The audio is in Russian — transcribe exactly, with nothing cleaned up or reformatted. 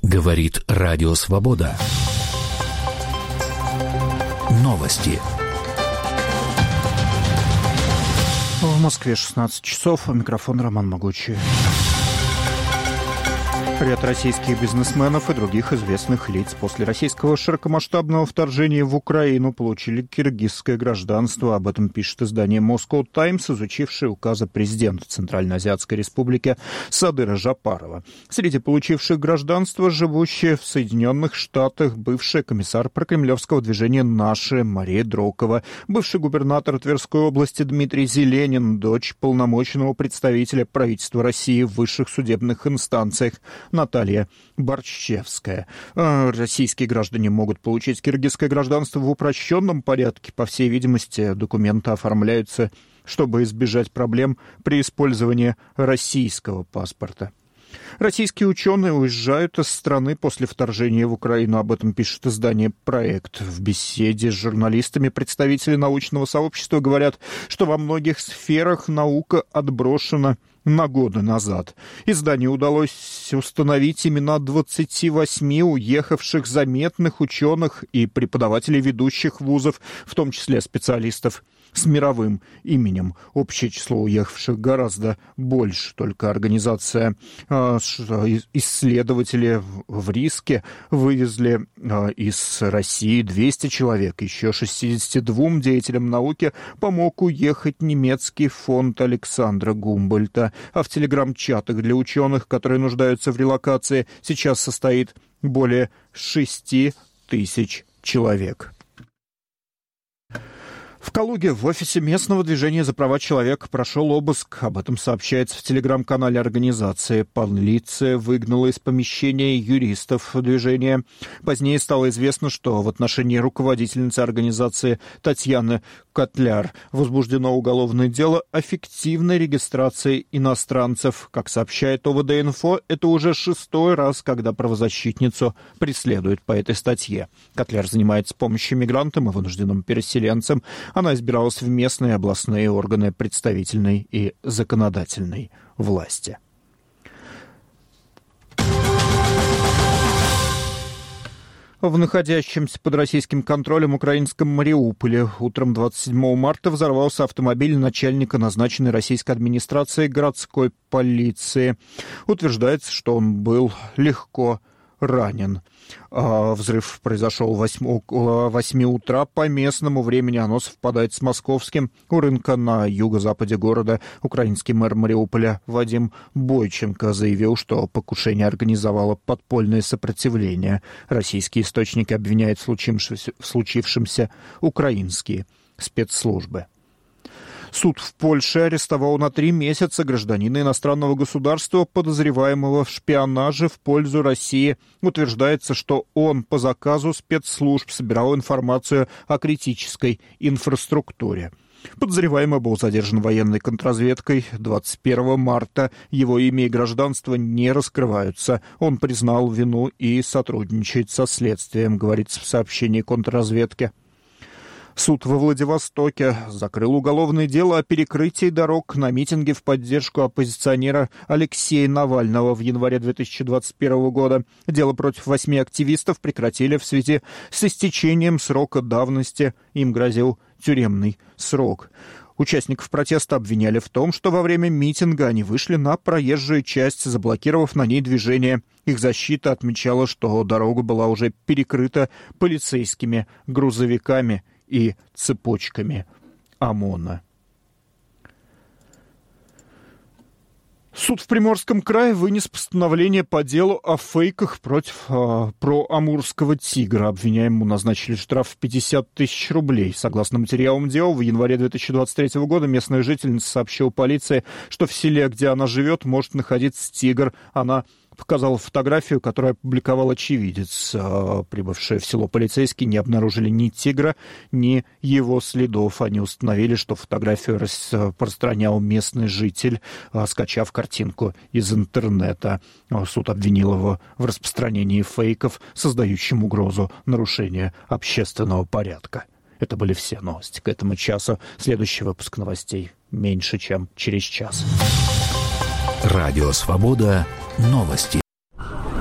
Говорит Радио Свобода. Новости. В Москве шестнадцать часов. Микрофон Роман Могучий. Ряд российских бизнесменов и других известных лиц после российского широкомасштабного вторжения в Украину получили киргизское гражданство. Об этом пишет издание Moscow Times, изучившее указы президента Центральноазиатской республики Садыра Жапарова. Среди получивших гражданство живущие в Соединенных Штатах бывший комиссар прокремлевского движения «Наши» Мария Дрокова, бывший губернатор Тверской области Дмитрий Зеленин, дочь полномочного представителя правительства России в высших судебных инстанциях Наталья Борщевская. Российские граждане могут получить киргизское гражданство в упрощенном порядке. По всей видимости, документы оформляются, чтобы избежать проблем при использовании российского паспорта. Российские ученые уезжают из страны после вторжения в Украину. Об этом пишет издание «Проект». В беседе с журналистами представители научного сообщества говорят, что во многих сферах наука отброшена на годы назад. Изданию удалось установить имена двадцати восьми уехавших заметных ученых и преподавателей ведущих вузов, в том числе специалистов с мировым именем. Общее число уехавших гораздо больше. Только организация э, исследователи в риске вывезли э, из России двести человек. Еще шестидесяти двум деятелям науки помог уехать немецкий фонд Александра Гумбольдта. А в телеграм-чатах для ученых, которые нуждаются в релокации, сейчас состоит более шести тысяч человек. В Калуге в офисе местного движения за права человека прошел обыск. Об этом сообщается в телеграм-канале организации. Полиция выгнала из помещения юристов движения. Позднее стало известно, что в отношении руководительницы организации Татьяны Котляр возбуждено уголовное дело о фиктивной регистрации иностранцев. Как сообщает ОВД-инфо, это уже шестой раз, когда правозащитницу преследуют по этой статье. Котляр занимается помощью мигрантам и вынужденным переселенцам. Она избиралась в местные и областные органы представительной и законодательной власти. В находящемся под российским контролем украинском Мариуполе утром двадцать седьмого марта взорвался автомобиль начальника назначенной российской администрации городской полиции. Утверждается, что он был легко ранен. Взрыв произошел около восьми утра по местному времени. Оно совпадает с московским. У рынка на юго-западе города украинский мэр Мариуполя Вадим Бойченко заявил, что покушение организовало подпольное сопротивление. Российские источники обвиняют в случившемся, в случившемся украинские спецслужбы. Суд в Польше арестовал на три месяца гражданина иностранного государства, подозреваемого в шпионаже в пользу России. Утверждается, что он по заказу спецслужб собирал информацию о критической инфраструктуре. Подозреваемый был задержан военной контрразведкой двадцать первого марта. Его имя и гражданство не раскрываются. Он признал вину и сотрудничает со следствием, говорится в сообщении контрразведки. Суд во Владивостоке закрыл уголовное дело о перекрытии дорог на митинге в поддержку оппозиционера Алексея Навального в январе две тысячи двадцать первого года. Дело против восьми активистов прекратили в связи с истечением срока давности. Им грозил тюремный срок. Участников протеста обвиняли в том, что во время митинга они вышли на проезжую часть, заблокировав на ней движение. Их защита отмечала, что дорога была уже перекрыта полицейскими грузовиками и цепочками ОМОНа. Суд в Приморском крае вынес постановление по делу о фейках против э, проамурского тигра. Обвиняемому назначили штраф в пятьдесят тысяч рублей. Согласно материалам дела, в январе две тысячи двадцать третьего года местная жительница сообщила полиции, что в селе, где она живет, может находиться тигр. Она показала фотографию, которую опубликовал очевидец. Прибывшие в село полицейские не обнаружили ни тигра, ни его следов. Они установили, что фотографию распространял местный житель, скачав картинку из интернета. Суд обвинил его в распространении фейков, создающим угрозу нарушения общественного порядка. Это были все новости к этому часу. Следующий выпуск новостей меньше, чем через час. Радио «Свобода». Новости.